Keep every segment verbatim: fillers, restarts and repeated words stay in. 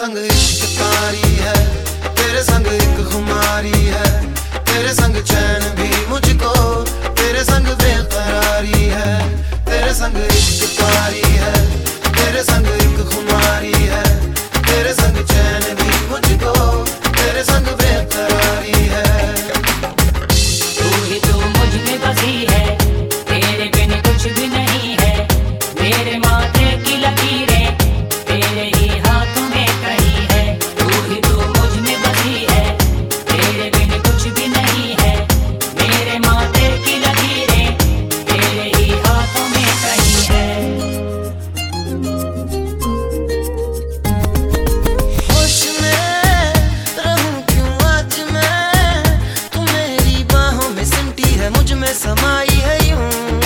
संग इश्क कारी है, तेरे संग एक खुमारी है, तेरे संग चैन भी मुझको, तेरे संग बेकरारी है। तेरे संग इश्क कारी है, तेरे संग एक खुमारी है, तेरे संग चैन भी मुझको, तेरे संग बेकरारी है। तू ही तो मुझ में बसी है, तेरे बिन कुछ भी नहीं है। मेरे माथे की लकीरें तेरे ही हाथों में कहीं है। तू ही तो मुझ में बसी है, तेरे बिन कुछ भी नहीं है। मेरे माथे की लकीरें तेरे ही हाथों में कहीं है। होश में रहूं क्यों आज मैं, तू मेरी बाहों में सिमटी है, मुझ में समाई है यूं।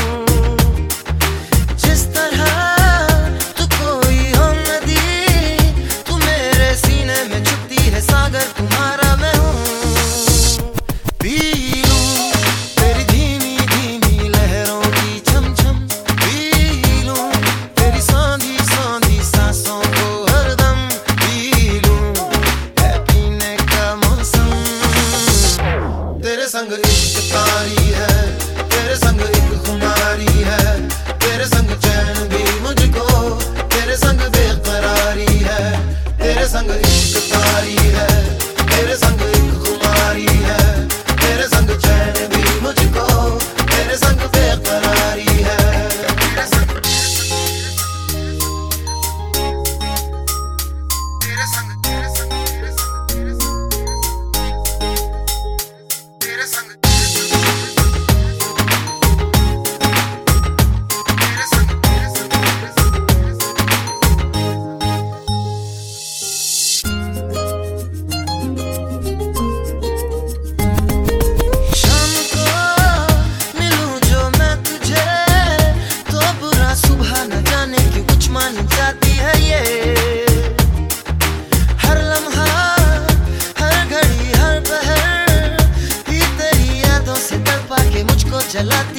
जिस तरह तू कोई हो नदी, तू मेरे सीने में छुपती है, सागर तुम्हारा मैं हूँ। पी लूं तेरी धीमी धीमी लहरों की छम छम, पी लूं तेरी सांधी सांधी सांसों को हरदम, पी लूं है पीने का मौसम। तेरे संग इश्क कारी है, तेरे संग एक खुमारी है, तेरे संग चैन भी मुझको, तेरे संग बेकरारी है। तेरे संग इश्क कारी है, तेरे संग एक खुमारी है, तेरे संग चैन भी मुझको, तेरे संग बेकरारी है। तेरे संग तेरे संग तेरे संग तेरे संग तेरे संग शाम को मिलूं जो मैं तुझे, तो बुरा सुबह न जाने क्यों कुछ मान जाती है ये। हर लम्हा हर घड़ी हर पहर ही तेरी यादों से तड़पा के मुझको जलाती